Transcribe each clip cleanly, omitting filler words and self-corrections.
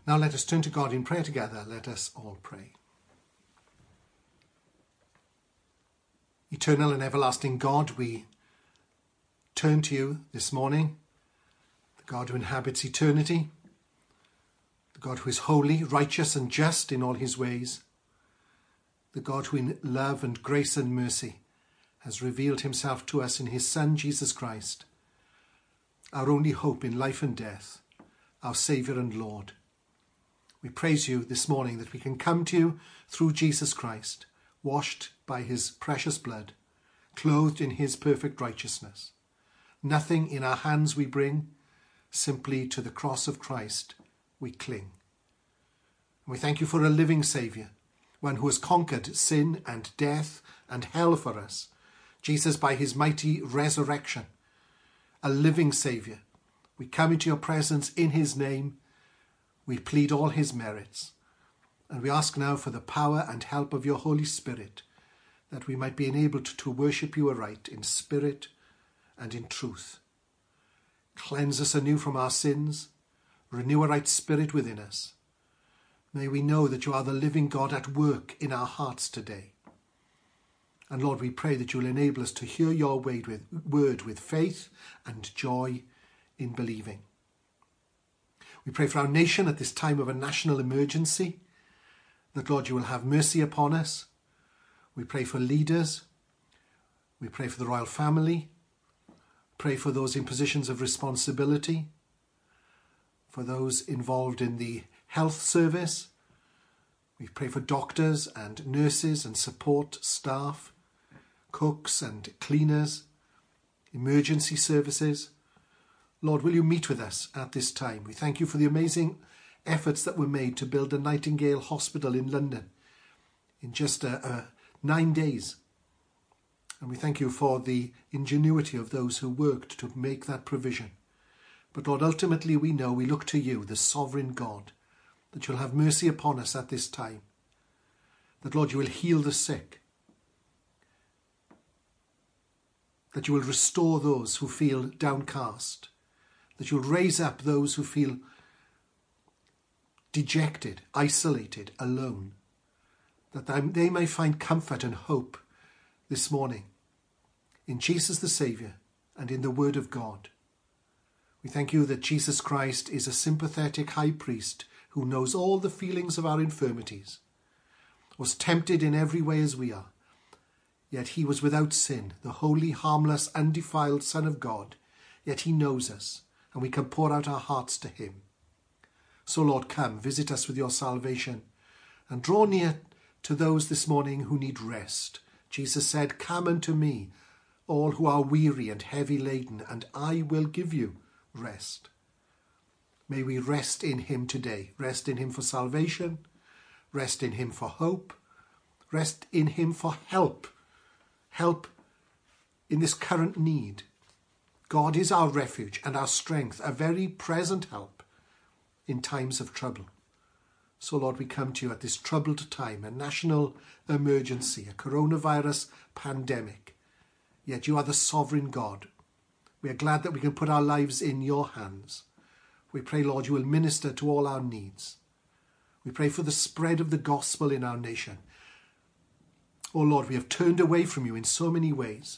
Now let us turn to God in prayer together. Let us all pray. Eternal and everlasting God, we turn to you this morning, the God who inhabits eternity, the God who is holy, righteous and just in all his ways, the God who in love and grace and mercy has revealed himself to us in his Son, Jesus Christ, our only hope in life and death, our Saviour and Lord. We praise you this morning that we can come to you through Jesus Christ, washed by his precious blood, clothed in his perfect righteousness. Nothing in our hands we bring, simply to the cross of Christ we cling. And we thank you for a living Saviour, one who has conquered sin and death and hell for us. Jesus, by his mighty resurrection, a living Saviour. We come into your presence in his name. We plead all his merits, and we ask now for the power and help of your Holy Spirit, that we might be enabled to worship you aright in spirit and in truth. Cleanse us anew from our sins, renew a right spirit within us. May we know that you are the living God at work in our hearts today. And Lord, we pray that you will enable us to hear your word with faith and joy in believing. We pray for our nation at this time of a national emergency, that, Lord, you will have mercy upon us. We pray for leaders. We pray for the royal family. Pray for those in positions of responsibility, for those involved in the health service. We pray for doctors and nurses and support staff, cooks and cleaners, emergency services. Lord, will you meet with us at this time? We thank you for the amazing efforts that were made to build a Nightingale Hospital in London in just 9 days. And we thank you for the ingenuity of those who worked to make that provision. But Lord, ultimately we know we look to you, the sovereign God, that you'll have mercy upon us at this time. That, Lord, you will heal the sick. That you will restore those who feel downcast. That you'll raise up those who feel dejected, isolated, alone. That they may find comfort and hope this morning in Jesus the Saviour and in the Word of God. We thank you that Jesus Christ is a sympathetic high priest who knows all the feelings of our infirmities, was tempted in every way as we are, yet he was without sin, the holy, harmless, undefiled Son of God, yet he knows us, and we can pour out our hearts to him. So, Lord, come, visit us with your salvation, and draw near to those this morning who need rest. Jesus said, "Come unto me, all who are weary and heavy laden, and I will give you rest." May we rest in him today, rest in him for salvation, rest in him for hope, rest in him for help in this current need. God is our refuge and our strength, a very present help in times of trouble. So, Lord, we come to you at this troubled time, a national emergency, a coronavirus pandemic. Yet you are the sovereign God. We are glad that we can put our lives in your hands. We pray, Lord, you will minister to all our needs. We pray for the spread of the gospel in our nation. Oh, Lord, we have turned away from you in so many ways,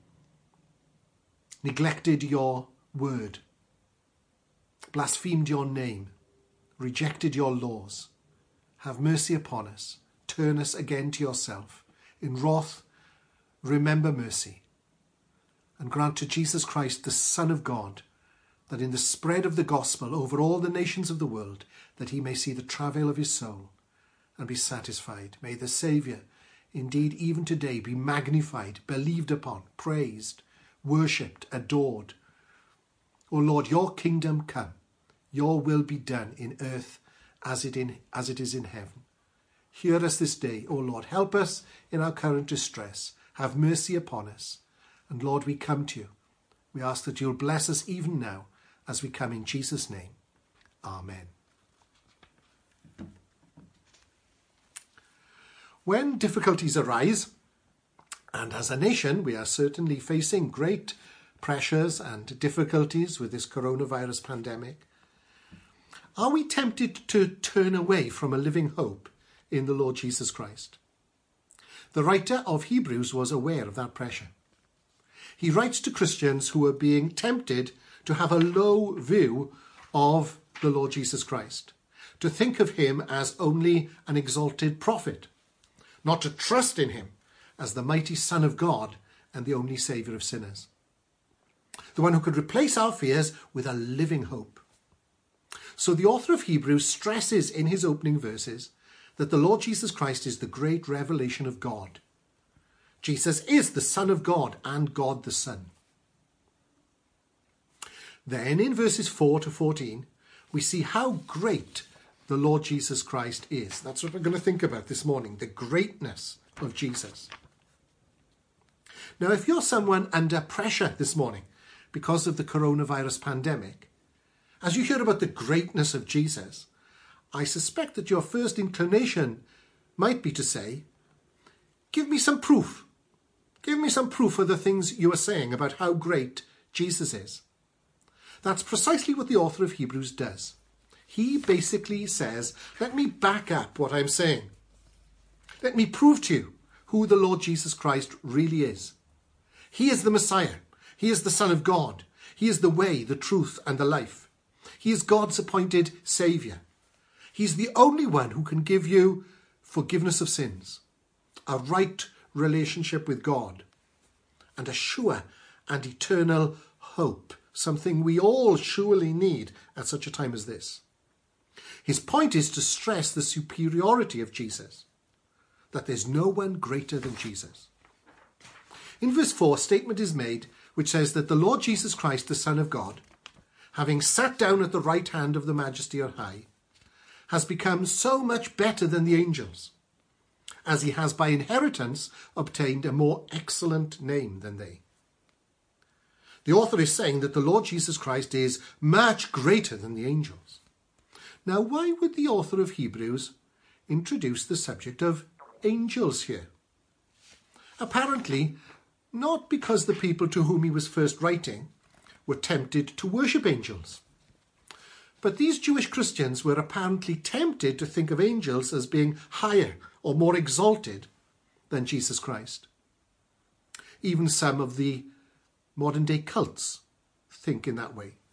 neglected your word, blasphemed your name, rejected your laws. Have mercy upon us. Turn us again to yourself. In wrath, remember mercy. And grant to Jesus Christ, the Son of God, that in the spread of the gospel over all the nations of the world, that he may see the travail of his soul and be satisfied. May the Saviour, indeed even today, be magnified, believed upon, praised, worshipped, adored. O Lord, your kingdom come. Your will be done in earth as it is in heaven. Hear us this day, O Lord. Help us in our current distress. Have mercy upon us. And Lord, we come to you. We ask that you'll bless us even now as we come in Jesus' name. Amen. When difficulties arise, and as a nation we are certainly facing great pressures and difficulties with this coronavirus pandemic, Are we tempted to turn away from a living hope in the Lord Jesus Christ? The writer of Hebrews was aware of that pressure. He writes to Christians who are being tempted to have a low view of the Lord Jesus Christ, to think of him as only an exalted prophet, not to trust in him as the mighty Son of God and the only Saviour of sinners, the one who could replace our fears with a living hope. So the author of Hebrews stresses in his opening verses that the Lord Jesus Christ is the great revelation of God. Jesus is the Son of God and God the Son. Then in verses 4 to 14, we see how great the Lord Jesus Christ is. That's what we're going to think about this morning, the greatness of Jesus. Now, if you're someone under pressure this morning because of the coronavirus pandemic, as you hear about the greatness of Jesus, I suspect that your first inclination might be to say, give me some proof. Give me some proof of the things you are saying about how great Jesus is. That's precisely what the author of Hebrews does. He basically says, let me back up what I'm saying. Let me prove to you who the Lord Jesus Christ really is. He is the Messiah. He is the Son of God. He is the way, the truth, and the life. He is God's appointed Saviour. He's the only one who can give you forgiveness of sins, a right relationship with God, and a sure and eternal hope, something we all surely need at such a time as this. His point is to stress the superiority of Jesus, that there's no one greater than Jesus. In verse 4, a statement is made which says that the Lord Jesus Christ, the Son of God, having sat down at the right hand of the Majesty on high, has become so much better than the angels, as he has by inheritance obtained a more excellent name than they. The author is saying that the Lord Jesus Christ is much greater than the angels. Now, why would the author of Hebrews introduce the subject of angels here? Apparently, not because the people to whom he was first writing were tempted to worship angels. But these Jewish Christians were apparently tempted to think of angels as being higher or more exalted than Jesus Christ. Even some of the modern day cults think in that way.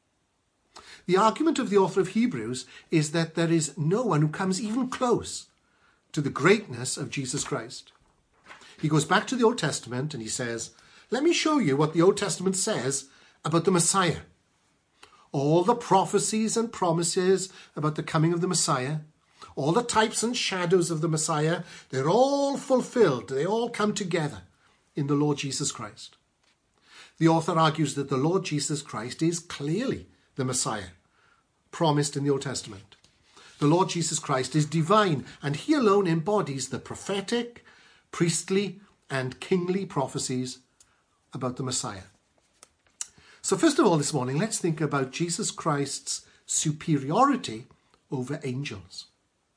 The argument of the author of Hebrews is that there is no one who comes even close to the greatness of Jesus Christ. He goes back to the Old Testament and he says, let me show you what the Old Testament says about the Messiah. All the prophecies and promises about the coming of the Messiah, all the types and shadows of the Messiah, they're all fulfilled. They all come together in the Lord Jesus Christ. The author argues that the Lord Jesus Christ is clearly the Messiah promised in the Old Testament. The Lord Jesus Christ is divine, and he alone embodies the prophetic, priestly, and kingly prophecies about the Messiah. So first of all this morning, let's think about Jesus Christ's superiority over angels.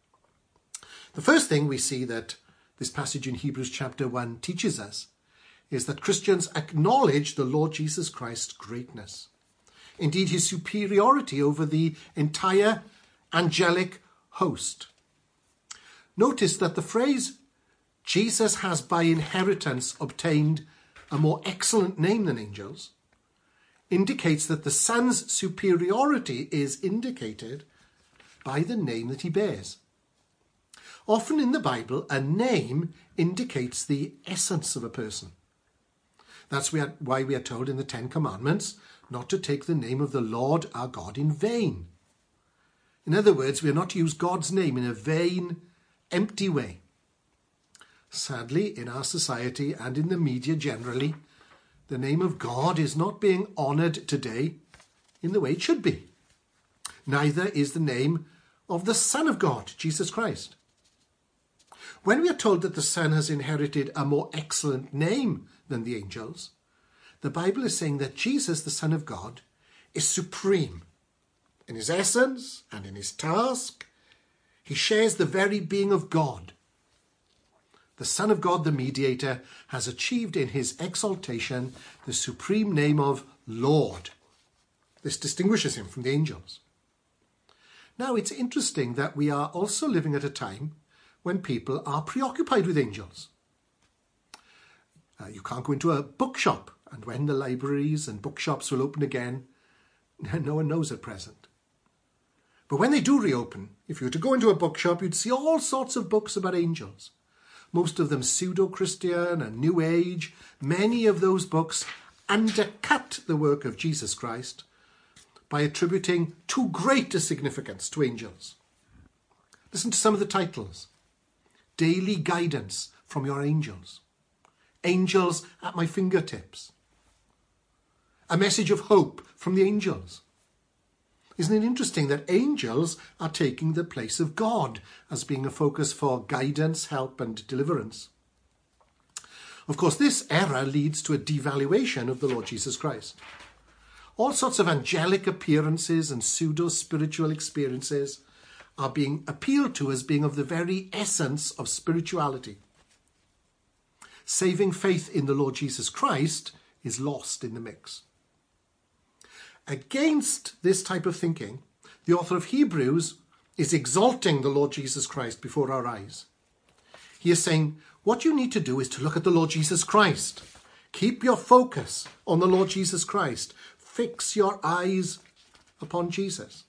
The first thing we see that this passage in Hebrews chapter 1 teaches us is that Christians acknowledge the Lord Jesus Christ's greatness. Indeed, his superiority over the entire angelic host. Notice that the phrase, Jesus has by inheritance obtained a more excellent name than angels, indicates that the Son's superiority is indicated by the name that he bears. Often in the Bible, a name indicates the essence of a person. That's why we are told in the Ten Commandments not to take the name of the Lord our God in vain. In other words, we are not to use God's name in a vain, empty way. Sadly, in our society and in the media generally, the name of God is not being honoured today in the way it should be. Neither is the name of the Son of God, Jesus Christ. When we are told that the Son has inherited a more excellent name than the angels, the Bible is saying that Jesus, the Son of God, is supreme in his essence and in his task. He shares the very being of God. The Son of God, the mediator, has achieved in his exaltation the supreme name of Lord. This distinguishes him from the angels. Now, it's interesting that we are also living at a time when people are preoccupied with angels. You can't go into a bookshop, and when the libraries and bookshops will open again, no one knows at present. But when they do reopen, if you were to go into a bookshop, you'd see all sorts of books about angels. Most of them pseudo-Christian and New Age. Many of those books undercut the work of Jesus Christ by attributing too great a significance to angels. Listen to some of the titles. Daily Guidance from Your Angels. Angels at My Fingertips. A Message of Hope from the Angels. Isn't it interesting that angels are taking the place of God as being a focus for guidance, help and deliverance? Of course, this error leads to a devaluation of the Lord Jesus Christ. All sorts of angelic appearances and pseudo-spiritual experiences are being appealed to as being of the very essence of spirituality. Saving faith in the Lord Jesus Christ is lost in the mix. Against this type of thinking, the author of Hebrews is exalting the Lord Jesus Christ before our eyes. He is saying, what you need to do is to look at the Lord Jesus Christ. Keep your focus on the Lord Jesus Christ. Fix your eyes upon Jesus.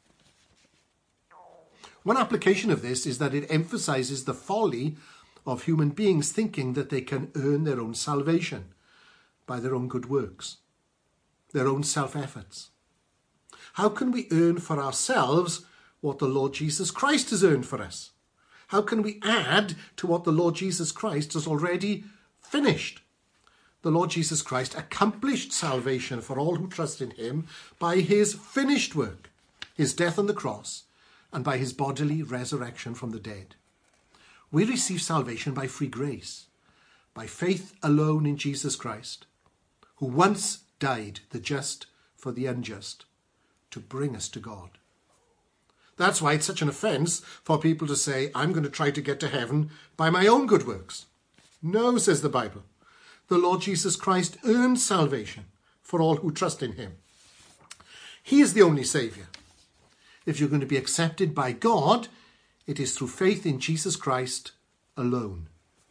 One application of this is that it emphasizes the folly of human beings thinking that they can earn their own salvation by their own good works, their own self-efforts. How can we earn for ourselves what the Lord Jesus Christ has earned for us? How can we add to what the Lord Jesus Christ has already finished? The Lord Jesus Christ accomplished salvation for all who trust in him by his finished work, his death on the cross, and by his bodily resurrection from the dead. We receive salvation by free grace, by faith alone in Jesus Christ, who once died, the just for the unjust, to bring us to God. That's why it's such an offence for people to say, I'm going to try to get to heaven by my own good works. No, says the Bible. The Lord Jesus Christ earned salvation for all who trust in him. He is the only Saviour. If you're going to be accepted by God, it is through faith in Jesus Christ alone.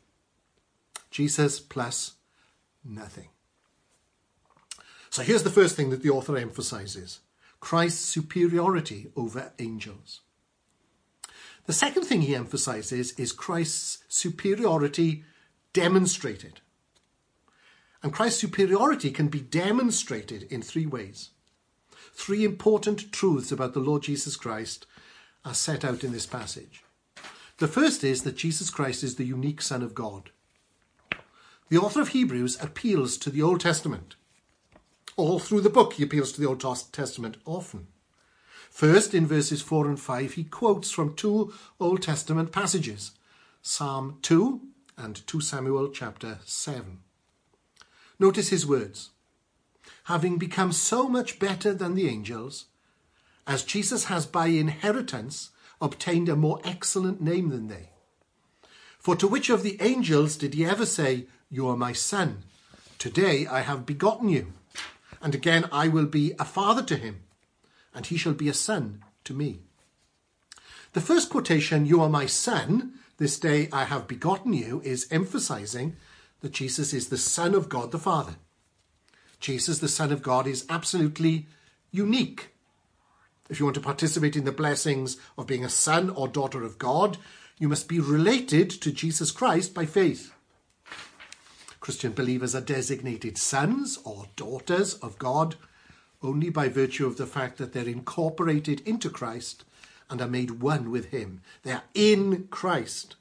Jesus plus nothing. So here's the first thing that the author emphasizes: Christ's superiority over angels. The second thing he emphasizes is Christ's superiority demonstrated. And Christ's superiority can be demonstrated in three ways. Three important truths about the Lord Jesus Christ are set out in this passage. The first is that Jesus Christ is the unique Son of God. The author of Hebrews appeals to the Old Testament. All through the book he appeals to the Old Testament often. First, in verses 4 and 5, he quotes from two Old Testament passages, Psalm 2 and 2 Samuel chapter 7. Notice his words. Having become so much better than the angels, as Jesus has by inheritance obtained a more excellent name than they. For to which of the angels did he ever say, You are my son, today I have begotten you, and again I will be a father to him, and he shall be a son to me. The first quotation, You are my son, this day I have begotten you, is emphasizing that Jesus is the Son of God the Father. Jesus, the Son of God, is absolutely unique. If you want to participate in the blessings of being a son or daughter of God, you must be related to Jesus Christ by faith. Christian believers are designated sons or daughters of God only by virtue of the fact that they're incorporated into Christ and are made one with him. They are in Christ.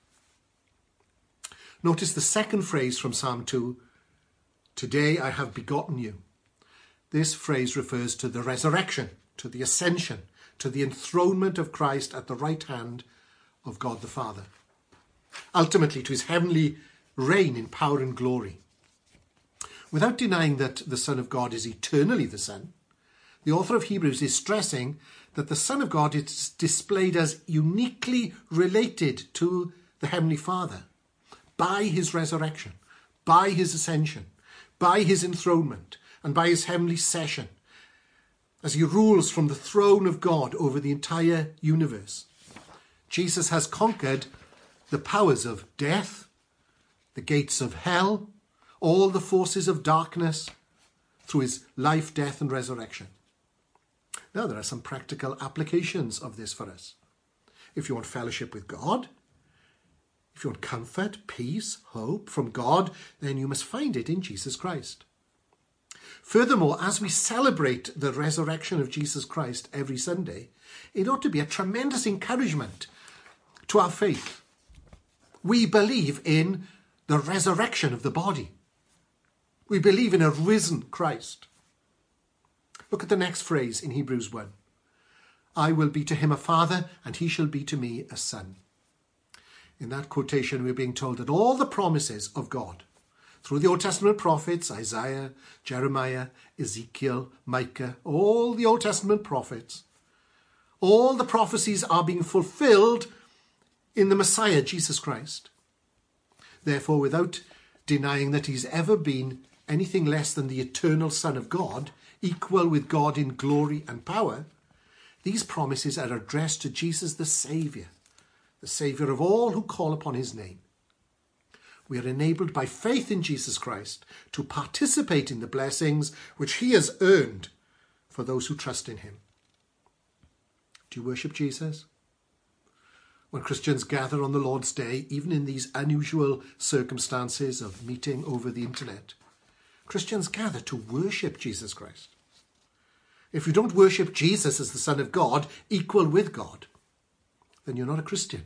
Notice the second phrase from Psalm 2, Today I have begotten you. This phrase refers to the resurrection, to the ascension, to the enthronement of Christ at the right hand of God the Father. Ultimately, to his heavenly reign in power and glory. Without denying that the Son of God is eternally the Son, the author of Hebrews is stressing that the Son of God is displayed as uniquely related to the Heavenly Father by his resurrection, by his ascension, by his enthronement, and by his heavenly session. as he rules from the throne of God over the entire universe. Jesus has conquered the powers of death, the gates of hell, all the forces of darkness through his life, death, and resurrection. Now, there are some practical applications of this for us. If you want fellowship with God, if you want comfort, peace, hope from God, then you must find it in Jesus Christ. Furthermore, as we celebrate the resurrection of Jesus Christ every Sunday, it ought to be a tremendous encouragement to our faith. We believe in the resurrection of the body. We believe in a risen Christ. Look at the next phrase in Hebrews 1. I will be to him a father, and he shall be to me a son. In that quotation, we're being told that all the promises of God, through the Old Testament prophets, Isaiah, Jeremiah, Ezekiel, Micah, all the Old Testament prophets, all the prophecies are being fulfilled in the Messiah, Jesus Christ. Therefore, without denying that he's ever been anything less than the eternal Son of God, equal with God in glory and power, these promises are addressed to Jesus the Saviour of all who call upon his name. We are enabled by faith in Jesus Christ to participate in the blessings which he has earned for those who trust in him. Do you worship Jesus? When Christians gather on the Lord's Day, even in these unusual circumstances of meeting over the internet, Christians gather to worship Jesus Christ. If you don't worship Jesus as the Son of God, equal with God, then you're not a Christian.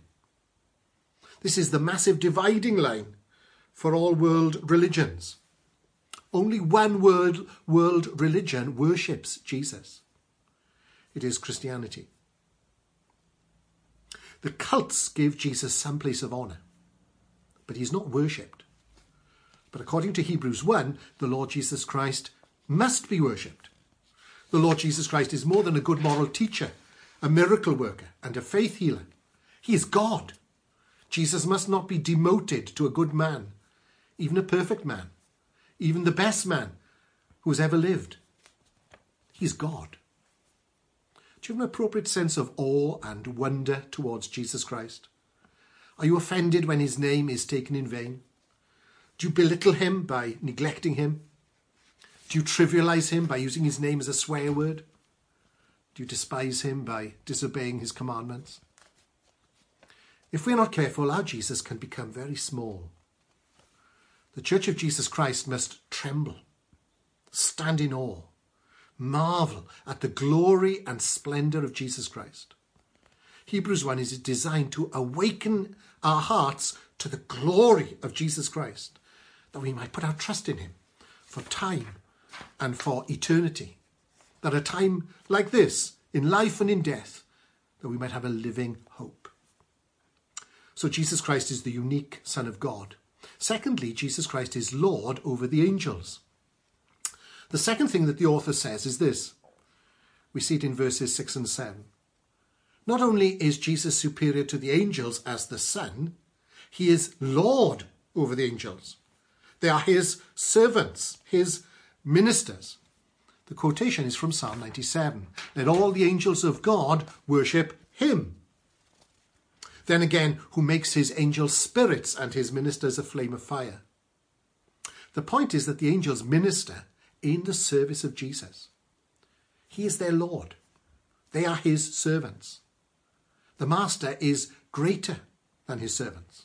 This is the massive dividing line for all world religions. Only one world religion worships Jesus. It is Christianity. The cults give Jesus some place of honour, but he's not worshipped. But according to Hebrews 1, the Lord Jesus Christ must be worshipped. The Lord Jesus Christ is more than a good moral teacher, a miracle worker, and a faith healer. He is God. Jesus must not be demoted to a good man, even a perfect man, even the best man who has ever lived. He's God. Do you have an appropriate sense of awe and wonder towards Jesus Christ? Are you offended when his name is taken in vain? Do you belittle him by neglecting him? Do you trivialize him by using his name as a swear word? Do you despise him by disobeying his commandments? If we're not careful, our Jesus can become very small. The Church of Jesus Christ must tremble, stand in awe, marvel at the glory and splendour of Jesus Christ. Hebrews 1 is designed to awaken our hearts to the glory of Jesus Christ, that we might put our trust in him for time and for eternity. That a time like this, in life and in death, that we might have a living hope. So Jesus Christ is the unique Son of God. Secondly, Jesus Christ is Lord over the angels. The second thing that the author says is this. We see it in verses 6 and 7. Not only is Jesus superior to the angels as the Son, he is Lord over the angels. They are his servants, his ministers. The quotation is from Psalm 97. Let all the angels of God worship him. Then again, who makes his angels spirits and his ministers a flame of fire. The point is that the angels minister in the service of Jesus. He is their Lord. They are his servants. The master is greater than his servants.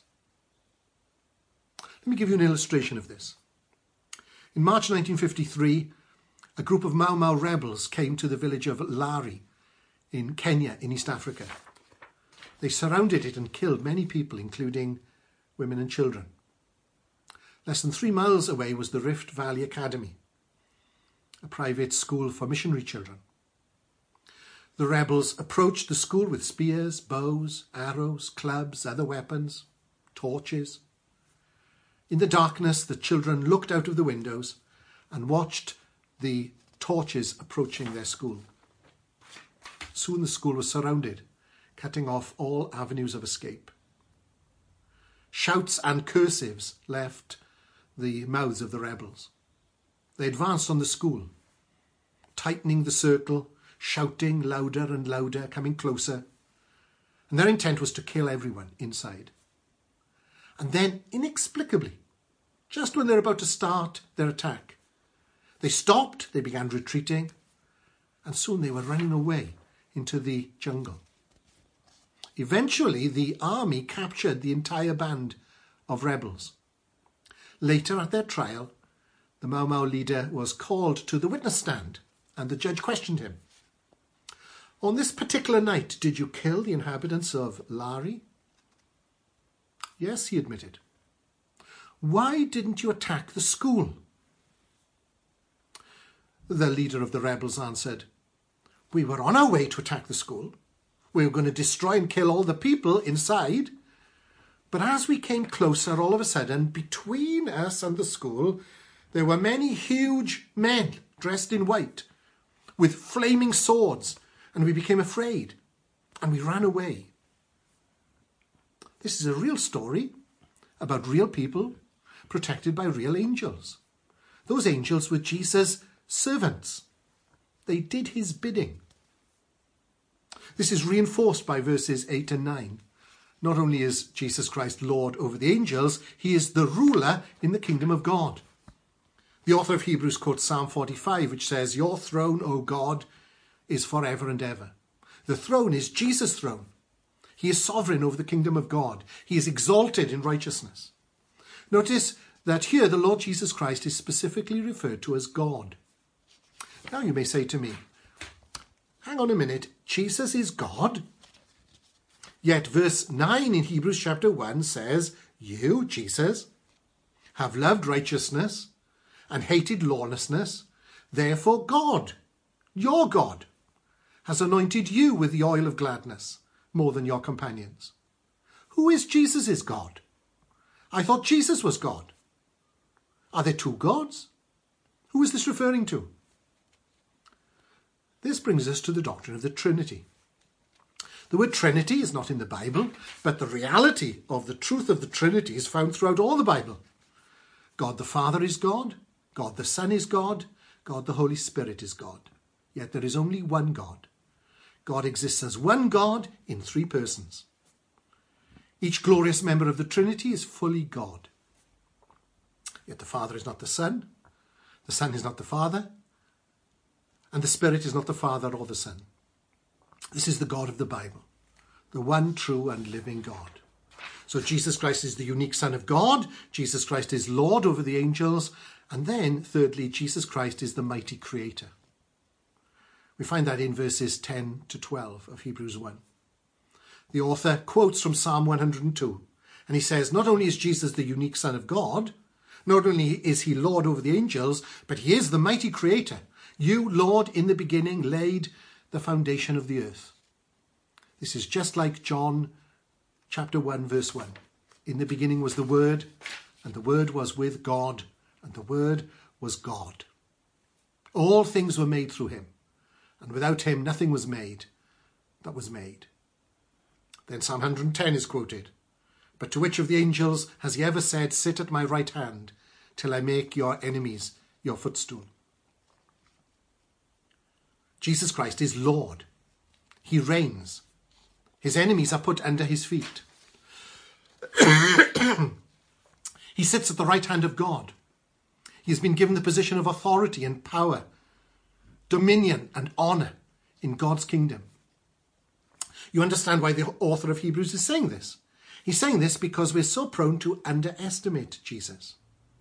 Let me give you an illustration of this. In March 1953, a group of Mau Mau rebels came to the village of Lari in Kenya, in East Africa. They surrounded it and killed many people, including women and children. Less than 3 miles away was the Rift Valley Academy, a private school for missionary children. The rebels approached the school with spears, bows, arrows, clubs, other weapons, torches. In the darkness, the children looked out of the windows and watched the torches approaching their school. Soon the school was surrounded, cutting off all avenues of escape. Shouts and cursives left the mouths of the rebels. They advanced on the school, tightening the circle, shouting louder and louder, coming closer. And their intent was to kill everyone inside. And then, inexplicably, just when they're about to start their attack, they stopped, they began retreating, and soon they were running away into the jungle. Eventually, the army captured the entire band of rebels. Later, at their trial, the Mau Mau leader was called to the witness stand, and the judge questioned him. On this particular night, did you kill the inhabitants of Lari? Yes, he admitted. Why didn't you attack the school? The leader of the rebels answered, we were on our way to attack the school. We were going to destroy and kill all the people inside. But as we came closer, all of a sudden, between us and the school, there were many huge men dressed in white with flaming swords, and we became afraid and we ran away. This is a real story about real people protected by real angels. Those angels were Jesus' servants. They did his bidding. This is reinforced by verses 8 and 9. Not only is Jesus Christ Lord over the angels, he is the ruler in the kingdom of God. The author of Hebrews quotes Psalm 45, which says, your throne, O God, is forever and ever. The throne is Jesus' throne. He is sovereign over the kingdom of God. He is exalted in righteousness. Notice that here the Lord Jesus Christ is specifically referred to as God. Now you may say to me, hang on a minute, Jesus is God? Yet verse 9 in Hebrews chapter 1 says, you, Jesus, have loved righteousness and hated lawlessness. Therefore God, your God, has anointed you with the oil of gladness more than your companions. Who is Jesus' God? I thought Jesus was God. Are there two gods? Who is this referring to? This brings us to the doctrine of the Trinity. The word Trinity is not in the Bible, but the reality of the truth of the Trinity is found throughout all the Bible. God the Father is God, God the Son is God, God the Holy Spirit is God. Yet there is only one God. God exists as one God in three persons. Each glorious member of the Trinity is fully God. Yet the Father is not the Son is not the Father, and the Spirit is not the Father or the Son. This is the God of the Bible, the one true and living God. So Jesus Christ is the unique Son of God. Jesus Christ is Lord over the angels. And then, thirdly, Jesus Christ is the mighty Creator. We find that in verses 10 to 12 of Hebrews 1. The author quotes from Psalm 102, and he says, not only is Jesus the unique Son of God, not only is he Lord over the angels, but he is the mighty Creator. You, Lord, in the beginning laid the foundation of the earth. This is just like John chapter 1, verse 1. In the beginning was the Word, and the Word was with God, and the Word was God. All things were made through him, and without him nothing was made that was made. Then Psalm 110 is quoted. But to which of the angels has he ever said, sit at my right hand till I make your enemies your footstool? Jesus Christ is Lord. He reigns. His enemies are put under his feet. He sits at the right hand of God. He has been given the position of authority and power, dominion and honor in God's kingdom. You understand why the author of Hebrews is saying this. He's saying this because we're so prone to underestimate Jesus.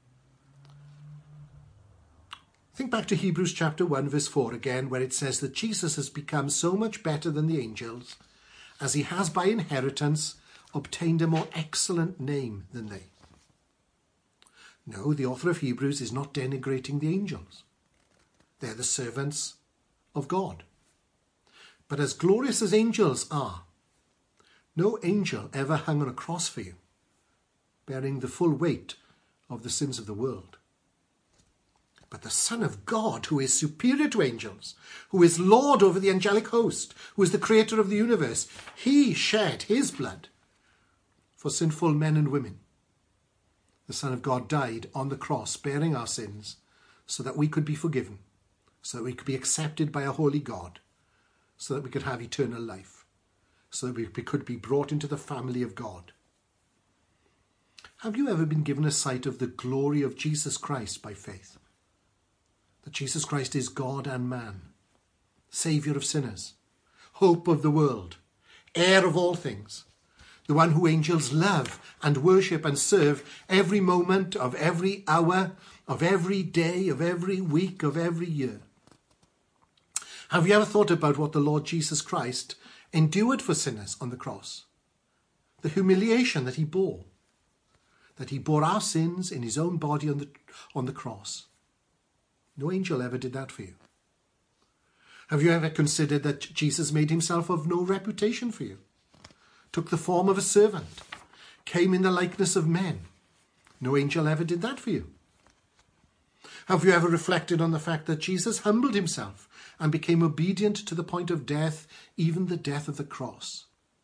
Think back to Hebrews chapter 1, verse 4 again, where it says that Jesus has become so much better than the angels, as he has by inheritance obtained a more excellent name than they. No, the author of Hebrews is not denigrating the angels. They're the servants of God. But as glorious as angels are, no angel ever hung on a cross for you, bearing the full weight of the sins of the world. But the Son of God, who is superior to angels, who is Lord over the angelic host, who is the creator of the universe, he shed his blood for sinful men and women. The Son of God died on the cross, bearing our sins, so that we could be forgiven, so that we could be accepted by a holy God, so that we could have eternal life, so that we could be brought into the family of God. Have you ever been given a sight of the glory of Jesus Christ by faith? That Jesus Christ is God and man, Saviour of sinners, hope of the world, heir of all things, the one who angels love and worship and serve every moment of every hour, of every day, of every week, of every year. Have you ever thought about what the Lord Jesus Christ endured for sinners on the cross? The humiliation that he bore our sins in his own body on the cross. No angel ever did that for you. Have you ever considered that Jesus made himself of no reputation for you? Took the form of a servant, came in the likeness of men. No angel ever did that for you. Have you ever reflected on the fact that Jesus humbled himself and became obedient to the point of death, even the death of the cross?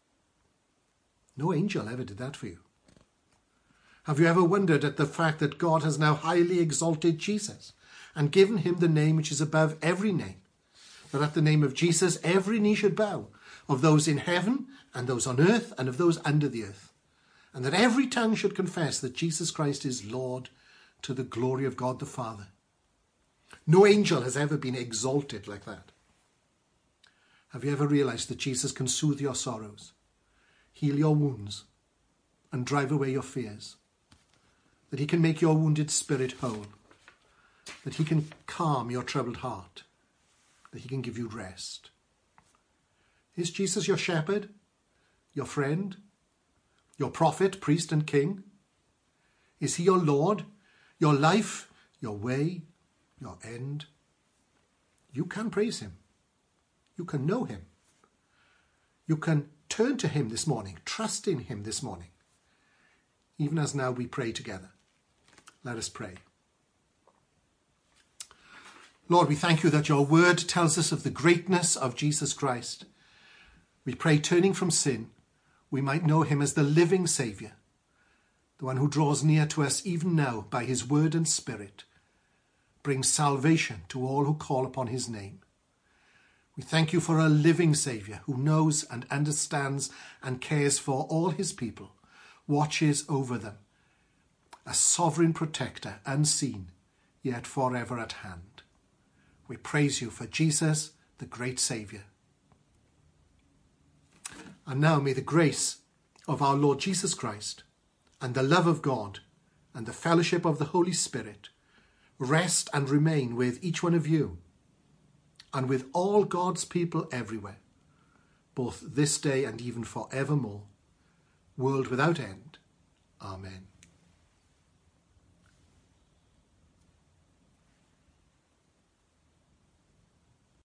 No angel ever did that for you. Have you ever wondered at the fact that God has now highly exalted Jesus and given him the name which is above every name, that at the name of Jesus every knee should bow, of those in heaven and those on earth and of those under the earth, and that every tongue should confess that Jesus Christ is Lord, to the glory of God the Father? No angel has ever been exalted like that. Have you ever realized that Jesus can soothe your sorrows, heal your wounds, and drive away your fears? That he can make your wounded spirit whole, that he can calm your troubled heart, that he can give you rest. Is Jesus your shepherd, your friend, your prophet, priest and king? Is he your Lord, your life, your way, your end? You can praise him. You can know him. You can turn to him this morning, trust in him this morning, even as now we pray together. Let us pray. Lord, we thank you that your word tells us of the greatness of Jesus Christ. We pray, turning from sin, we might know him as the living Saviour, the one who draws near to us even now by his word and spirit, brings salvation to all who call upon his name. We thank you for a living Saviour who knows and understands and cares for all his people, watches over them, a sovereign protector, unseen, yet forever at hand. We praise you for Jesus, the great Saviour. And now may the grace of our Lord Jesus Christ and the love of God and the fellowship of the Holy Spirit rest and remain with each one of you and with all God's people everywhere, both this day and even forevermore, world without end. Amen.